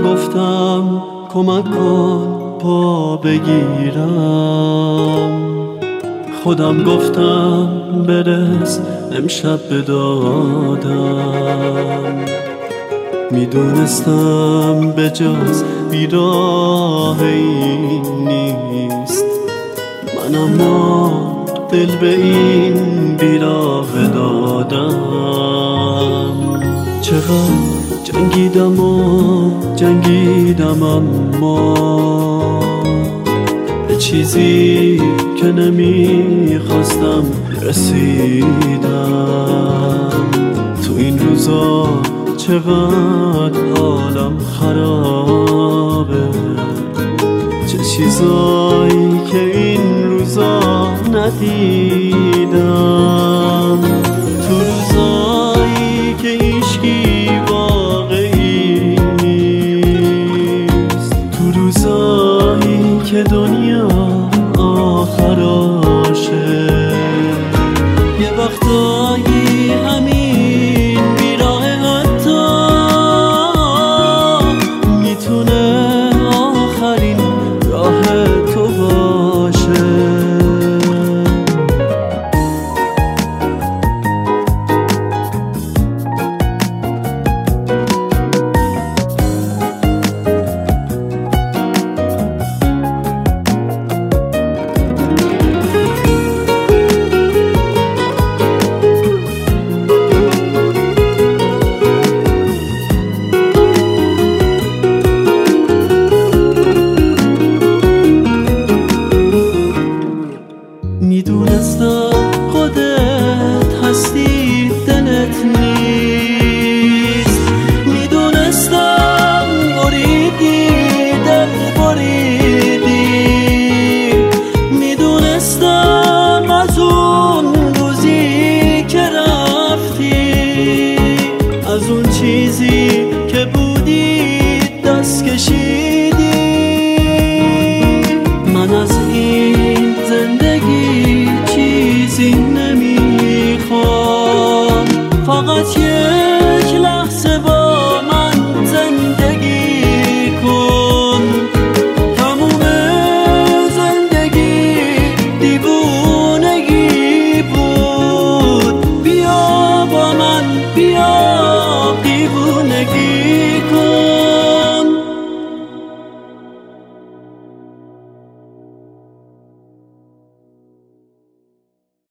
گفتم کمک کن پا بگیرم، خودم گفتم برس امشب به دادم. میدونستم به جز بیراهی نیست، من اما دل به این بیراه دادم. چقدر جنگیدم اما به چیزی که نمیخواستم رسیدم. تو این روزا چقدر حالم خرابه، چه چیزایی که این روزا ندیدم.